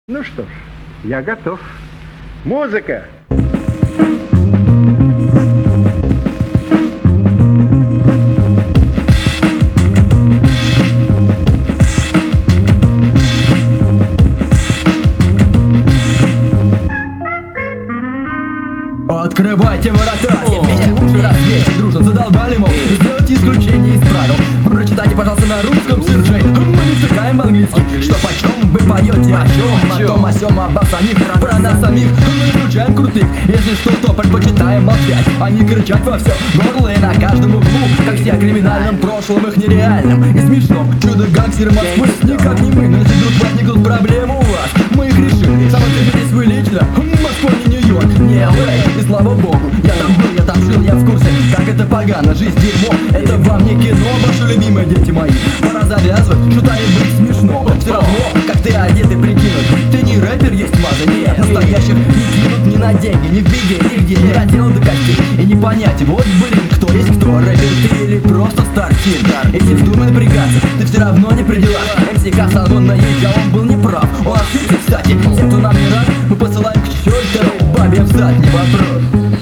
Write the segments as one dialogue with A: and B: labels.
A: Ну что ж, я готов. Музыка!
B: Открывайте ворота, меня уши развейте, дружно задолбали, мол, сделайте исключение из правил. Прочитайте, пожалуйста, на русском, Сержей, мы не втыкаем английский. Что почем вы поете, о чем, о том, о сём, об самих, про нас самих. Мы исключаем крутых, если что, то предпочитаем молчать, а не кричать во все горло и на каждом углу, как все о криминальном прошлом, их нереальном и смешном. Чудо-гангстеры Москвы, никак не мы, но если вдруг возникнут проблемы у вас, мы их решим. Самоцепитесь вы лично, Москва не Нью-Йорк, не Л.А. И слава богу, я там был, я там жил, я в курсе, как это погано, жизнь дерьмо. Это вам не кино, ваши любимые дети мои. Пора завязывать, что-то быть смешно. Все равно, как ты одет и прикинут, ты не рэпер, есть маза, нет. Настоящих не кинут ни на деньги, ни в беге, нигде не раздел до костей. И не понять, вот блин, кто есть кто, рэпер ты или просто стартин. Если вздумай напрягаться, ты все равно не при делах. МС Касан, он наезжал, он был неправ. Он ошибся, кстати, те, кто нам не рад, мы посылаем к чертовой бабе в зад, не вопрос.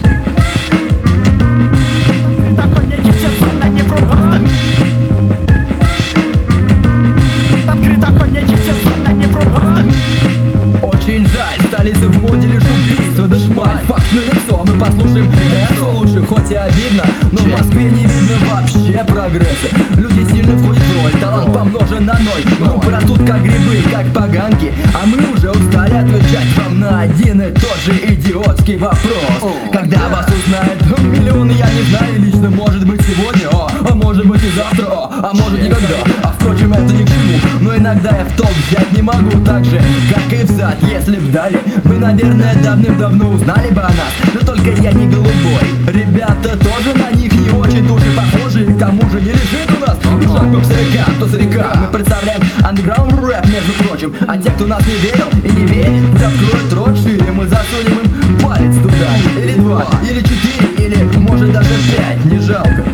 B: Очень жаль, столицы в моде лишь убийства, да шмаль. Факт на лицо, мы послушаем это лучше, хоть и обидно, но в Москве не видно вообще прогресса. Люди сильно входят в роль, талант помножен на ноль. Группы растут как грибы, как поганки, а мы уже устали отвечать вам на один и тот же идиотский вопрос. Когда вас узнают миллионы, я не знаю лично, может быть сегодня, а может быть и завтра, а может никогда. А впрочем, это ни к чему, но иногда я в толк взять не могу так же, как и взад. Если б дали, вы, наверное, давным-давно узнали бы о нас. Но только я не голубой, ребята тоже на них не очень души похожи. К тому же не лежит у нас душа по старикам, то старикам. Мы представляем андеграунд рэп, между прочим. А те, кто нас не верил и не верит, пусть откроют рот шире, мы засунем им палец туда. Или два, или четыре, или может даже пять, не жалко.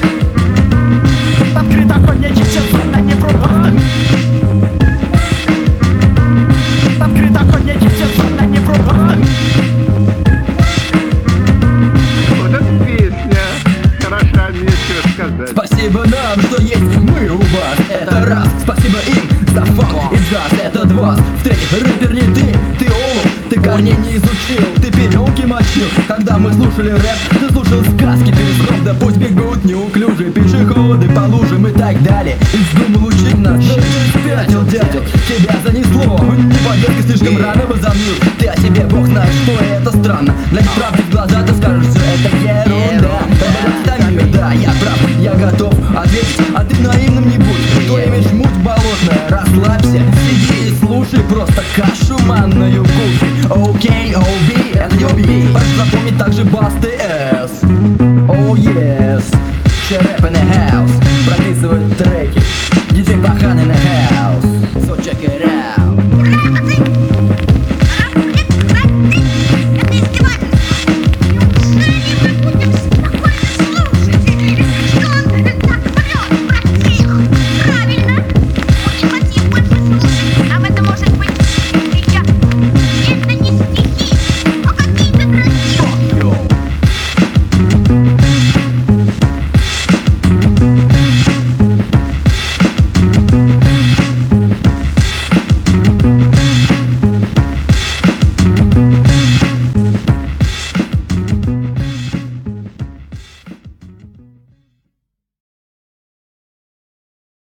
C: Открыто конечек, честно, не просто. Открыто конечек, честно, не просто.
A: Вот эта песня хороша, мне что сказать.
B: Спасибо нам, что есть мы у вас, это раз. Спасибо им за фанк и джаз, это два. В-третьих, рэпер не ты олух, ты корней не изучил, ты пеленки мочил. Когда мы слушали рэп, ты слушал сказки перед сном. Да пусть бегут неуклюжие пешеходы по лужам и так далее. И вздумал учить нас, но ты спятил, дятел, тебя занесло. Не по-детски слишком рано возомнил, ты о себе бог знаешь, что это странно. Для неправды в глаза ты скажешь, все это ерунда. Да, я прав, я готов ответить, а ты наивным не будь. То имеешь муть болотная, расслабься, сиди и слушай просто кашу манную кушай. Окей, оуби, это не уби. Прошу запомнить также бас ТС. Oh yes, shut up and